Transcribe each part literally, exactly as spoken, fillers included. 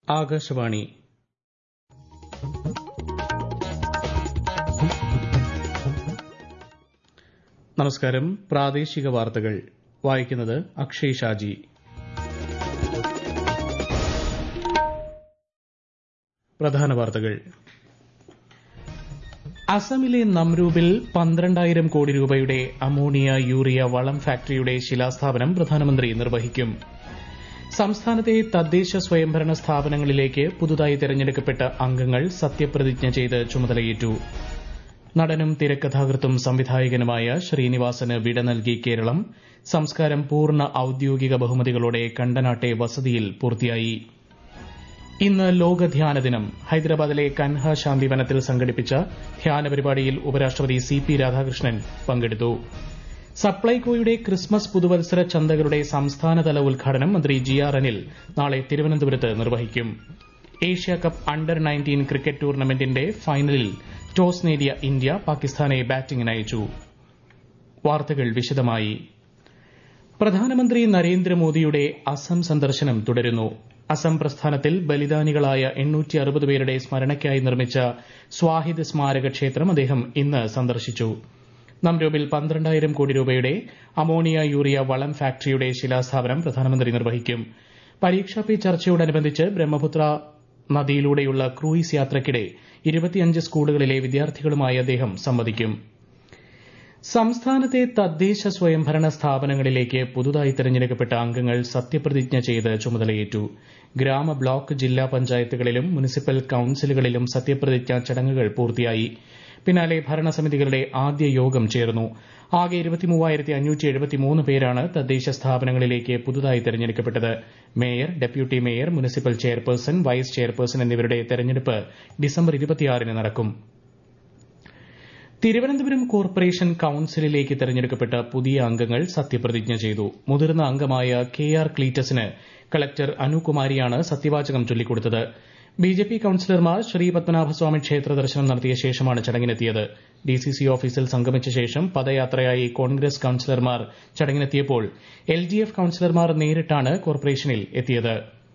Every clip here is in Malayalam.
ആകാശവാണി. നമസ്കാരം. പ്രാദേശിക വാർത്തകൾ വായിക്കുന്നത് അക്ഷയ് ഷാജി. പ്രധാന വാർത്തകൾ. അസമിലെ നമ്രൂബിൽ പന്ത്രണ്ടായിരം കോടി രൂപയുടെ അമോണിയ യൂറിയ വളം ഫാക്ടറിയുടെ ശിലാസ്ഥാപനം പ്രധാനമന്ത്രി നിർവഹിക്കും. സംസ്ഥാനത്തെ തദ്ദേശ സ്വയംഭരണ സ്ഥാപനങ്ങളിലേക്ക് പുതുതായി തെരഞ്ഞെടുക്കപ്പെട്ട അംഗങ്ങൾ സത്യപ്രതിജ്ഞ ചെയ്ത് ചുമതലയേറ്റു. നടനും തിരക്കഥാകൃത്തും സംവിധായകനുമായ ശ്രീനിവാസന് വിട നൽകി കേരളം. സംസ്കാരം പൂർണ്ണ ഔദ്യോഗിക ബഹുമതികളോടെ കണ്ടനാട്ടെ വസതിയിൽ പൂർത്തിയായി. ഇന്ന് ലോക ധ്യാന ദിനം. ഹൈദരാബാദിലെ കൻഹ ശാന്തിവനത്തിൽ സംഘടിപ്പിച്ച ധ്യാന പരിപാടിയിൽ ഉപരാഷ്ട്രപതി സി പി രാധാകൃഷ്ണൻ പങ്കെടുത്തു. സപ്ലൈകോയുടെ ക്രിസ്മസ് പുതുവത്സര ചന്തകളുടെ സംസ്ഥാനതല ഉദ്ഘാടനം മന്ത്രി ജി ആർ അനിൽ നാളെ തിരുവനന്തപുരത്ത് നിർവഹിക്കും. ഏഷ്യാകപ്പ് അണ്ടർ നയൻറ്റീൻ ക്രിക്കറ്റ് ടൂർണമെന്റിന്റെ ഫൈനലിൽ ടോസ് നേടിയ ഇന്ത്യ പാകിസ്ഥാനെ ബാറ്റിംഗിനയച്ചു. വാർത്തകൾ വിശദമായി. പ്രധാനമന്ത്രി നരേന്ദ്രമോദിയുടെ അസം സന്ദർശനം തുടരുന്നു. അസം പ്രസ്ഥാനത്തിൽ ബലിദാനികളായ എണ്ണൂറ്റി അറുപത് പേരുടെ സ്മരണയ്ക്കായി നിർമ്മിച്ച സ്വാഹിദ് സ്മാരക ക്ഷേത്രം അദ്ദേഹം ഇന്ന് സന്ദർശിച്ചു. നമ്രൂബിൽ പന്ത്രണ്ടായിരം കോടി രൂപയുടെ അമോണിയ യൂറിയ വളം ഫാക്ടറിയുടെ ശിലാസ്ഥാപനം പ്രധാനമന്ത്രി നിർവഹിക്കും. പരീക്ഷാ പേ ചർച്ചയോടനുബന്ധിച്ച് ബ്രഹ്മപുത്ര നദിയിലൂടെയുള്ള ക്രൂയിസ് യാത്രയ്ക്കിടെ ഇരുപത്തിയഞ്ച് സ്കൂളുകളിലെ വിദ്യാർത്ഥികളുമായി അദ്ദേഹം സംവദിക്കും. സംസ്ഥാനത്തെ തദ്ദേശ സ്വയംഭരണ സ്ഥാപനങ്ങളിലേക്ക് പുതുതായി തെരഞ്ഞെടുക്കപ്പെട്ട അംഗങ്ങൾ സത്യപ്രതിജ്ഞ ചെയ്ത് ചുമതലയേറ്റു. ഗ്രാമ, ബ്ലോക്ക്, ജില്ലാ പഞ്ചായത്തുകളിലും മുനിസിപ്പൽ കൌൺസിലുകളിലും സത്യപ്രതിജ്ഞാ ചടങ്ങുകൾ പൂർത്തിയായി. പിന്നാലെ ഭരണസമിതികളുടെ ആദ്യ യോഗം ചേർന്നു. ആകെ ഇരുപത്തിമൂവായിരത്തി അഞ്ഞൂറ്റി എഴുപത്തിമൂന്ന് പേരാണ് തദ്ദേശ സ്ഥാപനങ്ങളിലേക്ക് പുതുതായി തെരഞ്ഞെടുക്കപ്പെട്ടത്. Mayor, deputy mayor, municipal chairperson, vice chairperson എന്നിവരുടെ തെരഞ്ഞെടുപ്പ് ഡിസംബർ ഇരുപത്തിയാറിന് നടക്കും. തിരുവനന്തപുരം കോർപ്പറേഷൻ കൌൺസിലിലേക്ക് തെരഞ്ഞെടുക്കപ്പെട്ട പുതിയ അംഗങ്ങൾ സത്യപ്രതിജ്ഞ ചെയ്തു. മുതിർന്ന അംഗമായ കെ ആർ ക്ലീറ്റസിന് കളക്ടർ അനുകുമാരിയാണ് സത്യവാചകം ചൊല്ലിക്കൊടുത്തത്. ബിജെപി കൌൺസിലർമാർ ശ്രീ പത്മനാഭസ്വാമി ക്ഷേത്ര ദർശനം നടത്തിയ ശേഷമാണ് ചടങ്ങിനെത്തിയത്. ഡിസിസി ഓഫീസിൽ സംഗമിച്ച ശേഷം പദയാത്രയായി കോൺഗ്രസ് കൌൺസിലർമാർ ചടങ്ങിനെത്തിയപ്പോൾ എൽഡിഎഫ് കൌൺസിലർമാർ നേരിട്ടാണ് കോർപ്പറേഷനിൽ എത്തിയത്.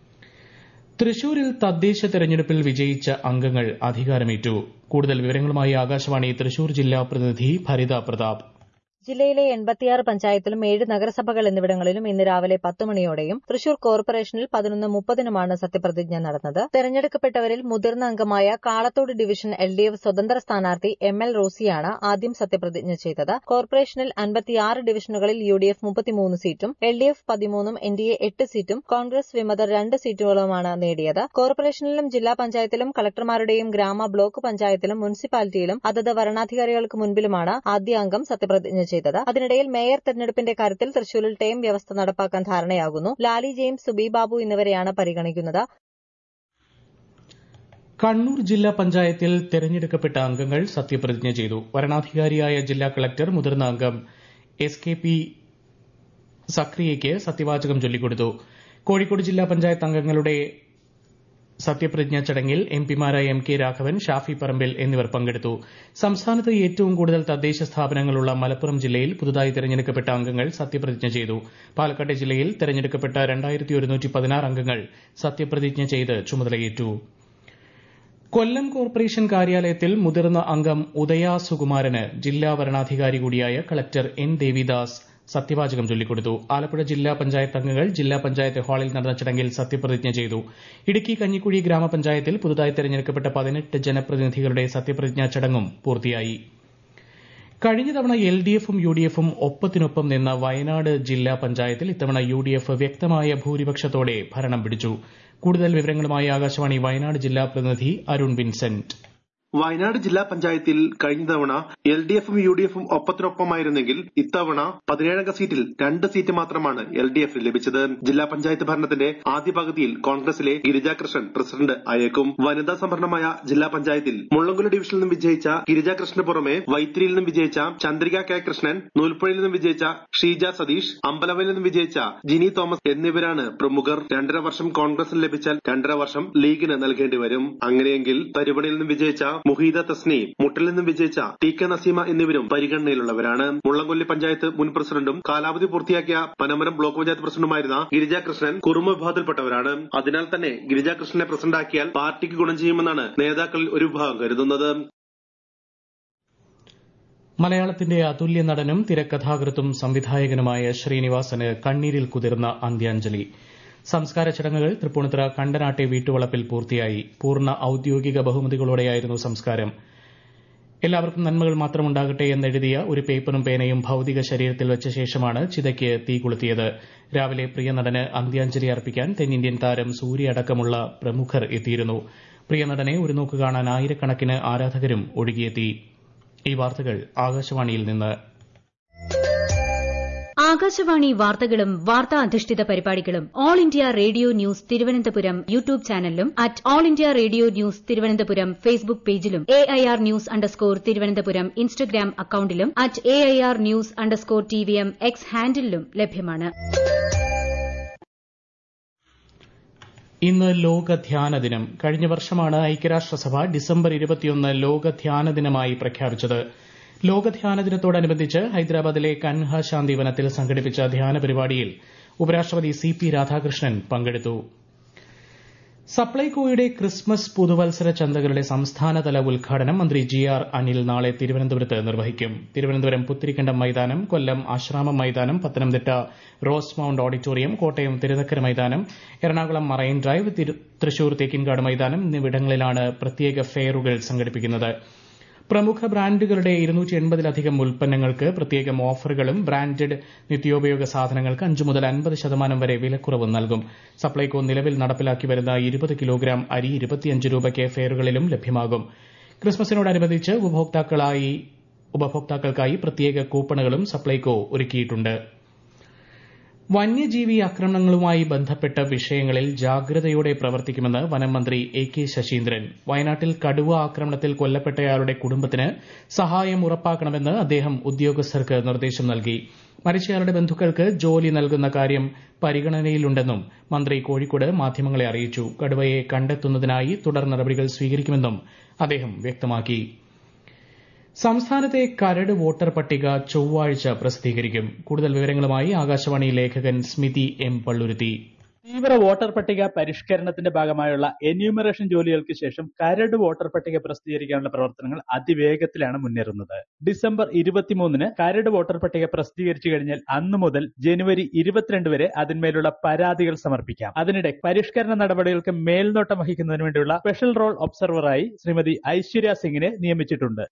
തൃശൂരിൽ തദ്ദേശ തെരഞ്ഞെടുപ്പിൽ വിജയിച്ച അംഗങ്ങൾ അധികാരമേറ്റു. കൂടുതൽ വിവരങ്ങളുമായി ആകാശവാണി തൃശൂർ ജില്ലാ പ്രതിനിധി ഭരിത പ്രതാപ്. ജില്ലയിലെ എൺപത്തിയാറ് പഞ്ചായത്തിലും ഏഴ് നഗരസഭകൾ എന്നിവിടങ്ങളിലും ഇന്ന് രാവിലെ പത്ത് മണിയോടെയും തൃശൂർ കോർപ്പറേഷനിൽ പതിനൊന്ന് മുപ്പതിനുമാണ് സത്യപ്രതിജ്ഞ നടന്നത്. തെരഞ്ഞെടുക്കപ്പെട്ടവരിൽ മുതിർന്ന അംഗമായ Kalathode division L D F സ്വതന്ത്ര സ്ഥാനാർത്ഥി എം എൽ റോസിയാണ് ആദ്യം സത്യപ്രതിജ്ഞ ചെയ്തത്. കോർപ്പറേഷനിൽ അൻപത്തിയാറ് ഡിവിഷനുകളിൽ യു ഡി എഫ് മുപ്പത്തിമൂന്ന് സീറ്റും എൽ ഡി എഫ് പതിമൂന്നും എൻ ഡി എ എട്ട് സീറ്റും കോൺഗ്രസ് വിമതർ രണ്ട് സീറ്റുകളുമാണ് നേടിയത്. കോർപ്പറേഷനിലും ജില്ലാ പഞ്ചായത്തിലും കളക്ടർമാരുടെയും ഗ്രാമ, ബ്ലോക്ക് പഞ്ചായത്തിലും മുനിസിപ്പാലിറ്റിയിലും അതത് വരണാധികാരികൾക്ക് മുൻപിലുമാണ് ആദ്യ അംഗം സത്യപ്രതിജ്ഞ ചെയ്തത്. അതിനിടയിൽ മേയർ തെരഞ്ഞെടുപ്പിന്റെ കാര്യത്തിൽ തൃശൂരിൽ ടേം വ്യവസ്ഥ നടപ്പാക്കാൻ ധാരണയാകുന്നു. ലാലി ജെയിംസ്, സുബി ബാബു എന്നിവരെയാണ് പരിഗണിക്കുന്നത്. കണ്ണൂർ ജില്ലാ പഞ്ചായത്തിൽ തെരഞ്ഞെടുക്കപ്പെട്ട അംഗങ്ങൾ സത്യപ്രതിജ്ഞ ചെയ്തു. വരണാധികാരിയായ ജില്ലാ കളക്ടർ മുതിർന്ന അംഗം എസ് കെ പി സക്രിയയ്ക്ക് സത്യവാചകം ചൊല്ലിക്കൊടുത്തു. കോഴിക്കോട് ജില്ലാ പഞ്ചായത്ത് അംഗങ്ങളുടെ സത്യപ്രതിജ്ഞാ ചടങ്ങിൽ എംപിമാരായ എം കെ രാഘവൻ, ഷാഫി പറമ്പിൽ എന്നിവർ പങ്കെടുത്തു. സംസ്ഥാനത്ത് ഏറ്റവും കൂടുതൽ തദ്ദേശ സ്ഥാപനങ്ങളുള്ള മലപ്പുറം ജില്ലയിൽ പുതുതായി തെരഞ്ഞെടുക്കപ്പെട്ട അംഗങ്ങൾ സത്യപ്രതിജ്ഞ ചെയ്തു. പാലക്കാട് ജില്ലയിൽ തെരഞ്ഞെടുക്കപ്പെട്ട രണ്ടായിരത്തി ഒരുന്നൂറ്റി പതിനാറ് അംഗങ്ങൾ സത്യപ്രതിജ്ഞ ചെയ്ത് ചുമതലയേറ്റു. കൊല്ലം കോർപ്പറേഷൻ കാര്യാലയത്തിൽ മുതിർന്ന അംഗം ഉദയ സുകുമാരന് ജില്ലാ വരണാധികാരി കൂടിയായ കളക്ടർ എൻ ദേവിദാസ് സത്യവാചകം ചൊല്ലിക്കൊടുത്തു. ആലപ്പുഴ ജില്ലാ പഞ്ചായത്ത് അംഗങ്ങൾ ജില്ലാ പഞ്ചായത്ത് ഹാളിൽ നടന്ന ചടങ്ങിൽ സത്യപ്രതിജ്ഞ ചെയ്തു. ഇടുക്കി കഞ്ഞിക്കുഴി ഗ്രാമപഞ്ചായത്തിൽ പുതുതായി തെരഞ്ഞെടുക്കപ്പെട്ട പതിനെട്ട് ജനപ്രതിനിധികളുടെ സത്യപ്രതിജ്ഞാ ചടങ്ങും പൂർത്തിയായി. കഴിഞ്ഞ തവണ എൽ ഡി എഫും യു ഡി എഫും ഒപ്പത്തിനൊപ്പം നിന്ന വയനാട് ജില്ലാ പഞ്ചായത്തിൽ ഇത്തവണ യു ഡി എഫ് വ്യക്തമായ ഭൂരിപക്ഷത്തോടെ ഭരണം പിടിച്ചു. കൂടുതൽ വിവരങ്ങളുമായി ആകാശവാണി വയനാട് ജില്ലാ പ്രതിനിധി അരുൺ വിൻസെന്റ്. വയനാട് ജില്ലാ പഞ്ചായത്തിൽ കഴിഞ്ഞ തവണ എൽ ഡി എഫും യു ഡി എഫും ഒപ്പത്തിനൊപ്പമായിരുന്നെങ്കിൽ ഇത്തവണ പതിനേഴംഗ സീറ്റിൽ രണ്ട് സീറ്റ് മാത്രമാണ് എൽ ഡി എഫിന് ലഭിച്ചത്. ജില്ലാ പഞ്ചായത്ത് ഭരണത്തിന്റെ ആദ്യ പകുതിയിൽ കോൺഗ്രസിലെ ഗിരിജാകൃഷ്ണൻ പ്രസിഡന്റ് ആയേക്കും. വനിതാ സംവരണമായ ജില്ലാ പഞ്ചായത്തിൽ മുള്ളംകുല ഡിവിഷനിൽ നിന്നും വിജയിച്ച ഗിരിജാകൃഷ്ണന് പുറമെ വൈത്തിരിയിൽ നിന്നും വിജയിച്ച ചന്ദ്രിക കെ കൃഷ്ണൻ, നൂൽപ്പുഴയിൽ നിന്നും വിജയിച്ച ഷീജ സതീഷ്, അമ്പലവയിൽ നിന്നും വിജയിച്ച ജിനി തോമസ് എന്നിവരാണ് പ്രമുഖർ. രണ്ടര വർഷം കോൺഗ്രസിന് ലഭിച്ചാൽ രണ്ടര വർഷം ലീഗിന് നൽകേണ്ടി വരും. അങ്ങനെയെങ്കിൽ തരുവണയിൽ നിന്നും വിജയിച്ച മുഹീദ തസ്നീം, മുട്ടിൽ നിന്നും വിജയിച്ച ടി കെ നസീമ എന്നിവരും പരിഗണനയിലുള്ളവരാണ്. മുള്ളംകൊല്ലി പഞ്ചായത്ത് മുൻ പ്രസിഡന്റും കാലാവധി പൂർത്തിയാക്കിയ പനമരം ബ്ലോക്ക് പഞ്ചായത്ത് പ്രസിഡന്റുമായിരുന്ന ഗിരിജാകൃഷ്ണൻ കുറുമ വിഭാഗത്തിൽപ്പെട്ടവരാണ്. അതിനാൽ തന്നെ ഗിരിജാകൃഷ്ണനെ പ്രസിഡന്റാക്കിയാൽ പാർട്ടിക്ക് ഗുണം ചെയ്യുമെന്നാണ് നേതാക്കളിൽ ഒരു വിഭാഗം കരുതുന്നത്. മലയാളത്തിന്റെ അതുല്യ നടനും തിരക്കഥാകൃത്തും സംവിധായകനുമായ ശ്രീനിവാസന് കണ്ണീരിൽ കുതിർന്ന അന്ത്യാഞ്ജലി. സംസ്കാര ചടങ്ങുകൾ തൃപ്പൂണിത്തുറ കണ്ടനാട്ടെ വീട്ടുവളപ്പിൽ പൂർത്തിയായി. പൂർണ്ണ ഔദ്യോഗിക ബഹുമതികളോടെയായിരുന്നു സംസ്കാരം. എല്ലാവർക്കും നന്മകൾ മാത്രമുണ്ടാകട്ടെ എന്നെഴുതിയ ഒരു പേപ്പറും പേനയും ഭൌതിക ശരീരത്തിൽ വെച്ച ശേഷമാണ് ചിതയ്ക്ക് തീ കൊളുത്തിയത്. രാവിലെ പ്രിയ നടന് അന്ത്യാഞ്ജലി അർപ്പിക്കാൻ തെന്നിന്ത്യൻ താരം സൂര്യ അടക്കമുള്ള പ്രമുഖർ എത്തിയിരുന്നു. പ്രിയ നടനെ ഒരു നോക്ക് കാണാൻ ആയിരക്കണക്കിന് ആരാധകരും ഒഴുകിയെത്തി. ഈ വാർത്തകൾ ആകാശവാണിയിൽ നിന്ന്. ആകാശവാണി വാർത്തകളും വാർത്താ അധിഷ്ഠിത പരിപാടികളും All India Radio news Thiruvananthapuram YouTube ചാനലിലും at All India Radio news Thiruvananthapuram Facebook പേജിലും A I R news underscore Thiruvananthapuram Instagram അക്കൌണ്ടിലും at A I R news underscore T V M X ഹാൻഡിലും ലഭ്യമാണ്. ഇന്ന് ലോക ധ്യാന ദിനം. കഴിഞ്ഞ വർഷമാണ് ഐക്യരാഷ്ട്രസഭ ഡിസംബർ ഇരുപത്തിയൊന്ന് ലോക ധ്യാന ദിനമായി പ്രഖ്യാപിച്ചത്. ലോക ധ്യാന ദിനത്തോടനുബന്ധിച്ച് ഹൈദരാബാദിലെ കൻഹ ശാന്തി വനത്തിൽ സംഘടിപ്പിച്ച ധ്യാന പരിപാടിയിൽ ഉപരാഷ്ട്രപതി സി പി രാധാകൃഷ്ണൻ പങ്കെടുത്തു. സപ്ലൈകോയുടെ ക്രിസ്മസ് പുതുവത്സര ചന്തകളുടെ സംസ്ഥാനതല ഉദ്ഘാടനം മന്ത്രി ജി ആർ അനിൽ നാളെ തിരുവനന്തപുരത്ത് നിർവഹിക്കും. തിരുവനന്തപുരം പുത്തിരിക്കണ്ടം മൈതാനം, കൊല്ലം ആശ്രാമം മൈതാനം, Pathanamthitta rose mount auditorium, Kottayam Thirunakkara മൈതാനം, എറണാകുളം മറൈൻ ഡ്രൈവ്, തൃശൂർ തേക്കിൻകാട് മൈതാനം എന്നിവിടങ്ങളിലാണ് പ്രത്യേക ഫെയറുകൾ സംഘടിപ്പിക്കുന്നത്. പ്രമുഖ ബ്രാൻഡുകളുടെ ഇരുന്നൂറ്റി എൺപതിലധികം ഉൽപ്പന്നങ്ങൾക്ക് പ്രത്യേകം ഓഫറുകളും ബ്രാൻഡഡ് നിത്യോപയോഗ സാധനങ്ങൾക്ക് അഞ്ച് മുതൽ അൻപത് ശതമാനം വരെ വിലക്കുറവ് നൽകും. സപ്ലൈകോ നിലവിൽ നടപ്പിലാക്കി വരുന്ന ഇരുപത് കിലോഗ്രാം അരി ഇരുപത്തിയഞ്ച് രൂപയ്ക്ക് ഫെയറുകളിലും ലഭ്യമാകും. ക്രിസ്മസിനോടനുബന്ധിച്ച് ഉപഭോക്താക്കൾക്കായി പ്രത്യേക കൂപ്പണുകളും സപ്ലൈകോ ഒരുക്കിയിട്ടുണ്ട്. വന്യജീവി ആക്രമണങ്ങളുമായി ബന്ധപ്പെട്ട വിഷയങ്ങളിൽ ജാഗ്രതയോടെ പ്രവർത്തിക്കുമെന്ന് വനം മന്ത്രി എ കെ ശശീന്ദ്രൻ. വയനാട്ടിൽ കടുവ ആക്രമണത്തിൽ കൊല്ലപ്പെട്ടയാളുടെ കുടുംബത്തിന് സഹായം ഉറപ്പാക്കണമെന്ന് അദ്ദേഹം ഉദ്യോഗസ്ഥർക്ക് നിർദ്ദേശം നൽകി. മരിച്ചയാളുടെ ബന്ധുക്കൾക്ക് ജോലി നൽകുന്ന കാര്യം പരിഗണനയിലുണ്ടെന്നും മന്ത്രി കോഴിക്കോട് മാധ്യമങ്ങളെ അറിയിച്ചു. കടുവയെ കണ്ടെത്തുന്നതിനായി തുടർ നടപടികൾ സ്വീകരിക്കുമെന്നും അദ്ദേഹം വ്യക്തമാക്കി. സംസ്ഥാനത്തെ കരട് വോട്ടർ പട്ടിക ചൊവ്വാഴ്ച പ്രസിദ്ധീകരിക്കും. കൂടുതൽ വിവരങ്ങളുമായി ആകാശവാണി ലേഖകൻ സ്മിതി എം പള്ളുരുത്തി. തീവ്ര വോട്ടർ പട്ടിക പരിഷ്കരണത്തിന്റെ ഭാഗമായുള്ള എന്യൂമറേഷൻ ജോലികൾക്ക് ശേഷം കരട് വോട്ടർ പട്ടിക പ്രസിദ്ധീകരിക്കാനുള്ള പ്രവർത്തനങ്ങൾ അതിവേഗത്തിലാണ് മുന്നേറുന്നത്. ഡിസംബർ ഇരുപത്തിമൂന്നിന് കരട് വോട്ടർ പട്ടിക പ്രസിദ്ധീകരിച്ചു കഴിഞ്ഞാൽ അന്നു മുതൽ ജനുവരി ഇരുപത്തിരണ്ട് വരെ അതിന്മേലുള്ള പരാതികൾ സമർപ്പിക്കാം. അതിനിടെ പരിഷ്കരണ നടപടികൾക്ക് മേൽനോട്ടം വഹിക്കുന്നതിന് വേണ്ടിയുള്ള സ്പെഷ്യൽ റോൾ ഒബ്സർവറായി ശ്രീമതി ഐശ്വര്യ സിംഗിനെ നിയമിച്ചിട്ടുണ്ട്.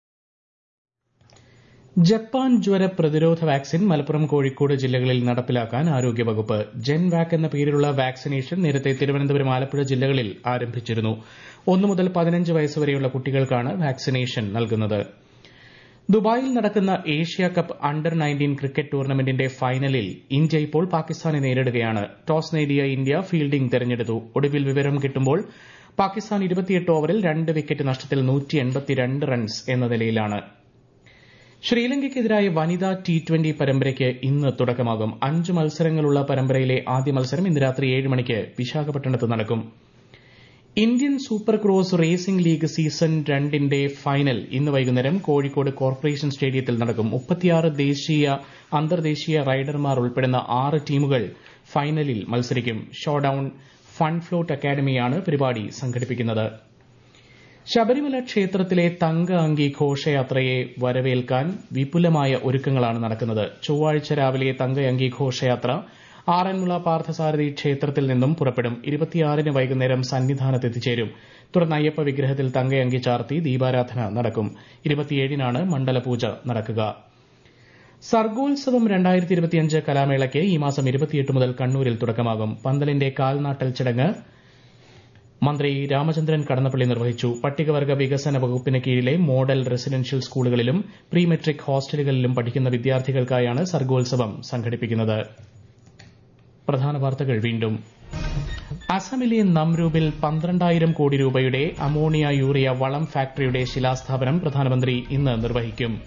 ജപ്പാൻ ജ്വര പ്രതിരോധ വാക്സിൻ മലപ്പുറം, കോഴിക്കോട് ജില്ലകളിൽ നടപ്പിലാക്കാൻ ആരോഗ്യവകുപ്പ്. ജെൻവാക് എന്ന പേരിലുള്ള വാക്സിനേഷൻ നേരത്തെ തിരുവനന്തപുരം, ആലപ്പുഴ ജില്ലകളിൽ ആരംഭിച്ചിരുന്നു. ഒന്നു മുതൽ പതിനഞ്ച് വയസ്സുവരെയുള്ള കുട്ടികൾക്കാണ് വാക്സിനേഷൻ നൽകുന്നത്. ദുബായിൽ നടക്കുന്ന Asia cup under nineteen cricket ടൂർണമെന്റിന്റെ ഫൈനലിൽ ഇന്ത്യ ഇപ്പോൾ പാകിസ്ഥാനെ നേരിടുകയാണ്. ടോസ് നേടിയ ഇന്ത്യ ഫീൽഡിംഗ് തെരഞ്ഞെടുത്തു. ഒടുവിൽ വിവരം കിട്ടുമ്പോൾ പാകിസ്ഥാൻ ഇരുപത്തിയെട്ട് ഓവറിൽ രണ്ട് വിക്കറ്റ് നഷ്ടത്തിൽ നൂറ്റി എൺപത്തിരണ്ട് റൺസ് എന്ന നിലയിലാണ്. ശ്രീലങ്കയ്ക്കെതിരായ വനിതാ ടി ട്വന്റി പരമ്പരയ്ക്ക് ഇന്ന് തുടക്കമാകും. അഞ്ച് മത്സരങ്ങളുള്ള പരമ്പരയിലെ ആദ്യ മത്സരം ഇന്ന് രാത്രി ഏഴ് മണിക്ക് വിശാഖപട്ടണത്ത് നടക്കും. Indian super cross racing league season രണ്ടിന്റെ ഫൈനൽ ഇന്ന് വൈകുന്നേരം കോഴിക്കോട് കോർപ്പറേഷൻ സ്റ്റേഡിയത്തിൽ നടക്കും. മുപ്പത്തിയാറ് ദേശീയ, അന്തർദേശീയ റൈഡർമാർ ഉൾപ്പെടുന്ന ആറ് ടീമുകൾ ഫൈനലിൽ മത്സരിക്കും. ഷോഡൌൺ ഫൺ ഫ്ലോട്ട് അക്കാദമിയാണ് പരിപാടി സംഘടിപ്പിക്കുന്നത്. ശബരിമല ക്ഷേത്രത്തിലെ തങ്ക അങ്കി ഘോഷയാത്രയെ വരവേൽക്കാൻ വിപുലമായ ഒരുക്കങ്ങളാണ് നടക്കുന്നത്. ചൊവ്വാഴ്ച രാവിലെ തങ്ക അങ്കി ഘോഷയാത്ര ആറന്മുള പാർത്ഥസാരഥി ക്ഷേത്രത്തിൽ നിന്നും പുറപ്പെടും. ഇരുപത്തിയാറിന് വൈകുന്നേരം സന്നിധാനത്ത് എത്തിച്ചേരും. തുടർന്ന് അയ്യപ്പ വിഗ്രഹത്തിൽ തങ്കയങ്കി ചാർത്തി ദീപാരാധന നടക്കും. ഇരുപത്തിയേഴിനാണ് മണ്ഡലപൂജ നടക്കുക. സർഗോത്സവം രണ്ടായിരത്തി ഇരുപത്തിയഞ്ച് കലാമേളയ്ക്ക് ഈ മാസം ഇരുപത്തിയെട്ട് മുതൽ കണ്ണൂരിൽ തുടക്കമാകും. പന്തലിന്റെ കാൽനാട്ടൽ ചടങ്ങ് മന്ത്രി രാമചന്ദ്രൻ കടന്നപ്പള്ളി നിർവഹിച്ചു. പട്ടികവർഗ വികസന വകുപ്പിന് കീഴിലെ മോഡൽ റെസിഡൻഷ്യൽ സ്കൂളുകളിലും പ്രീ മെട്രിക് ഹോസ്റ്റലുകളിലും പഠിക്കുന്ന വിദ്യാർത്ഥികൾക്കായാണ് സർഗോത്സവം സംഘടിപ്പിക്കുന്നത്. പ്രധാന വാർത്തകൾ വീണ്ടും. അസമിലെ നംരൂപിൽ പന്ത്രണ്ടായിരം കോടി രൂപയുടെ അമോണിയ യൂറിയ വളം ഫാക്ടറിയുടെ ശിലാസ്ഥാപനം പ്രധാനമന്ത്രി ഇന്ന് നിർവഹിക്കും.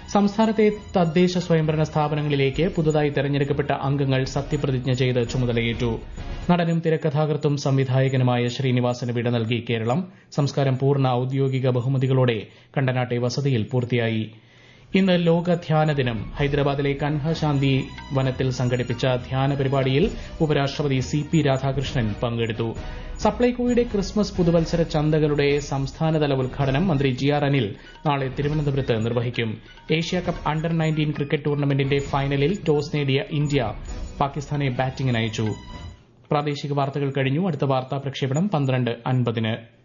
സംസ്ഥാനത്തെ തദ്ദേശ സ്വയംഭരണ സ്ഥാപനങ്ങളിലേക്ക് പുതുതായി തെരഞ്ഞെടുക്കപ്പെട്ട അംഗങ്ങൾ സത്യപ്രതിജ്ഞ ചെയ്ത് ചുമതലയേറ്റു. നടനും തിരക്കഥാകൃത്തും സംവിധായകനുമായ ശ്രീനിവാസന് വിട നൽകി കേരളം. സംസ്കാരം പൂർണ്ണ ഔദ്യോഗിക ബഹുമതികളോടെ കണ്ടനാട്ടെ വസതിയിൽ പൂർത്തിയായി. ഇന്ന് ലോക ധ്യാന ദിനം. ഹൈദരാബാദിലെ കൻഹശാന്തി വനത്തിൽ സംഘടിപ്പിച്ച ധ്യാന പരിപാടിയിൽ ഉപരാഷ്ട്രപതി സി പി രാധാകൃഷ്ണൻ പങ്കെടുത്തു. സപ്ലൈകോയുടെ ക്രിസ്മസ് പുതുവത്സര ചന്തകളുടെ സംസ്ഥാനതല ഉദ്ഘാടനം മന്ത്രി ജി ആർ അനിൽ നാളെ തിരുവനന്തപുരത്ത് നിർവഹിക്കും. ഏഷ്യാകപ്പ് അണ്ടർ നയൻറ്റീൻ ക്രിക്കറ്റ് ടൂർണമെന്റിന്റെ ഫൈനലിൽ ടോസ് നേടിയ ഇന്ത്യ പാകിസ്ഥാനെ ബാറ്റിംഗിനയച്ചു. പ്രാദേശിക വാർത്തകൾ കഴിഞ്ഞു. അടുത്ത വാർത്താ പ്രക്ഷേപണം പന്ത്രണ്ട് അൻപതിന്.